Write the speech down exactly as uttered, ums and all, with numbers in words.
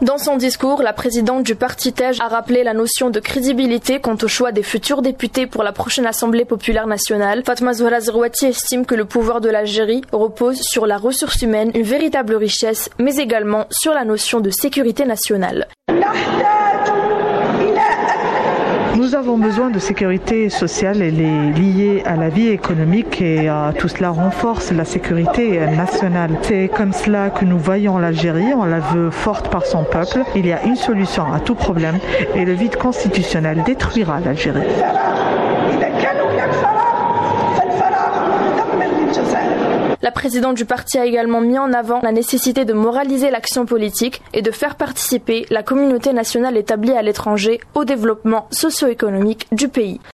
Dans son discours, la présidente du parti T E J a rappelé la notion de crédibilité quant au choix des futurs députés pour la prochaine Assemblée populaire nationale. Fatma Zouhra Zerwati estime que le pouvoir de l'Algérie repose sur la ressource humaine, une véritable richesse, mais également sur la notion de sécurité nationale. Nous avons besoin de sécurité sociale, elle est liée à la vie économique et euh, tout cela renforce la sécurité nationale. C'est comme cela que nous voyons l'Algérie, on la veut forte par son peuple. Il y a une solution à tout problème et le vide constitutionnel détruira l'Algérie. La présidente du parti a également mis en avant la nécessité de moraliser l'action politique et de faire participer la communauté nationale établie à l'étranger au développement socio-économique du pays.